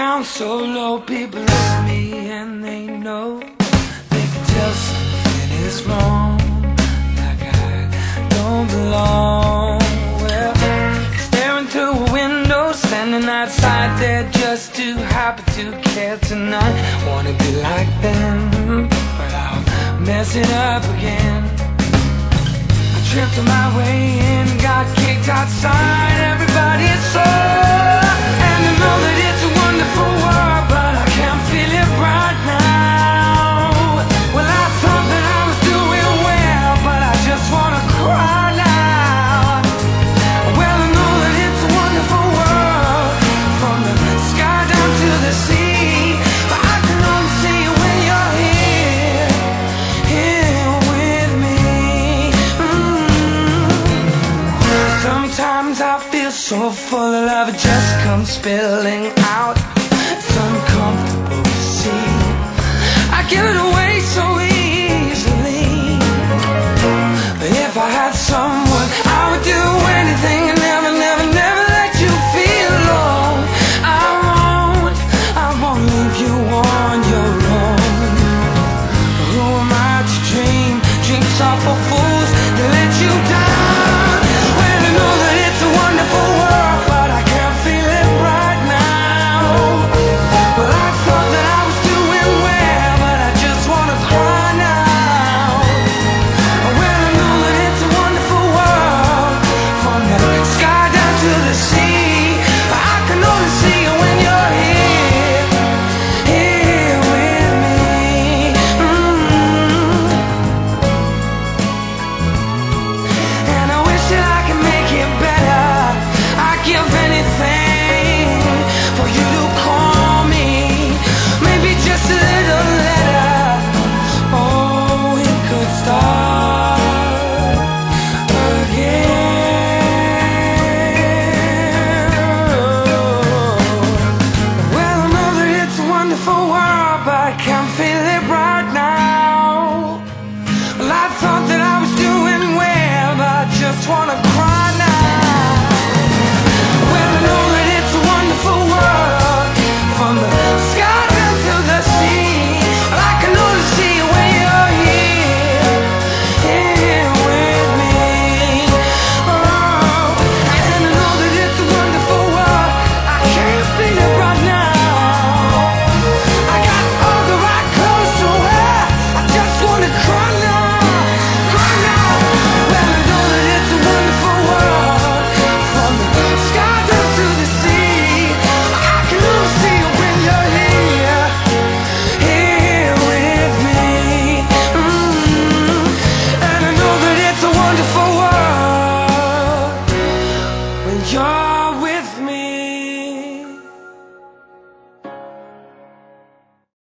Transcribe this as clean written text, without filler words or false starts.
down so low, people look at me and they know they can tell something is wrong, like I don't belong. Well, staring through a window, standing outside there just too happy to care tonight. Wanna be like them, but I'll mess it up again. I tripped on my way in, got kicked outside, everybody's so. And I know that it's a wonderful world, but I can't feel it right now. Well, I thought that I was doing well, but I just wanna cry now. Well, I know that it's a wonderful world, from the sky down to the sea, but I can only see you when you're here with me. Sometimes I feel so full of love, it just comes spilling out. It's uncomfortable to see. I give it away so easily, but if I had someone